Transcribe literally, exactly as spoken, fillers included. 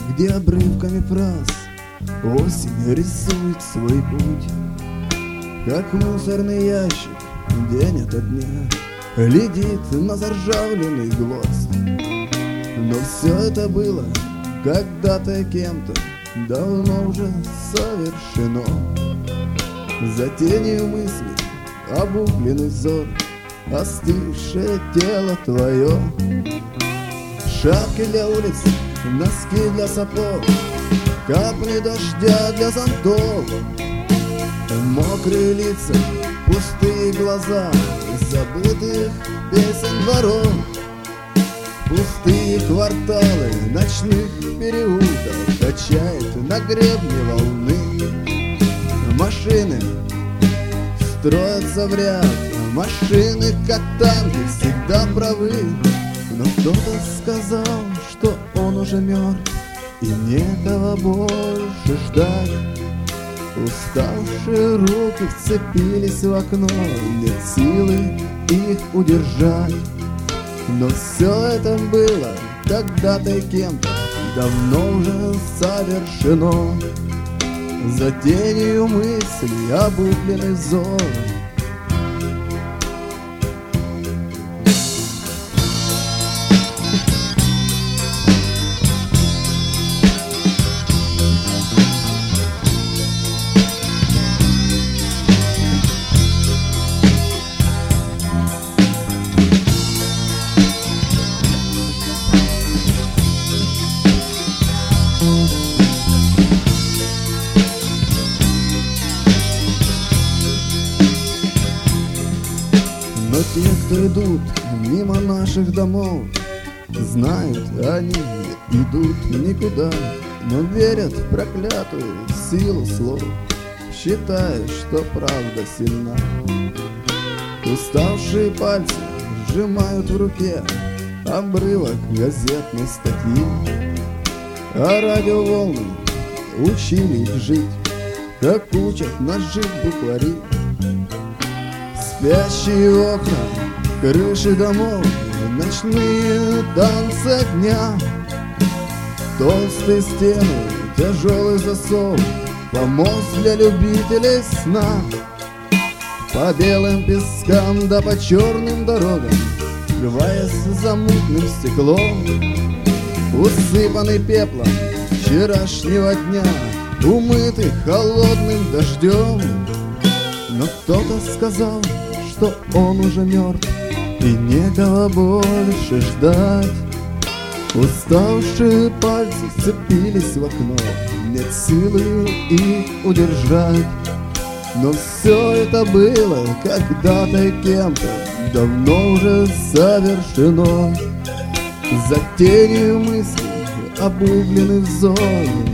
где обрывками фраз осень рисует свой путь. Как мусорный ящик день ото дня глядит на заржавленный гвоздь. Но все это было когда-то кем-то давно уже совершено. За тенью мысли обугленный взор, остывшее тело твое. Шапки для улиц, носки для сапог, капли дождя для зонтов. Мокрые лица, пустые глаза забытых песен дворов. Пустые кварталы ночных переулков качает на гребне волны. Машины строятся в ряд, машины, как танки, всегда правы. Но кто-то сказал, что он уже мертв, и некого больше ждать. Уставшие руки вцепились в окно, нет силы их удержать. Но все это было когда-то кем-то давно уже совершено. За тенью мысли обугленный взор. Но те, кто идут мимо наших домов, знают, они идут никуда, но верят в проклятую силу слов, считая, что правда сильна. Уставшие пальцы сжимают в руке обрывок газетной статьи, а радиоволны учили их жить, как учат нас жить буквари. Спящие окна, крыши домов, ночные танцы дня, толстые стены, тяжелый засов, помост для любителей сна. По белым пескам да по черным дорогам, скрываясь за мутным стеклом, усыпанный пеплом вчерашнего дня, умытый холодным дождем. Но кто-то сказал, что он уже мертв, и некого больше ждать. Уставшие пальцы вцепились в окно, нет силы их удержать. Но все это было когда-то кем-то давно уже совершено. За тенью мысли обугленный взор.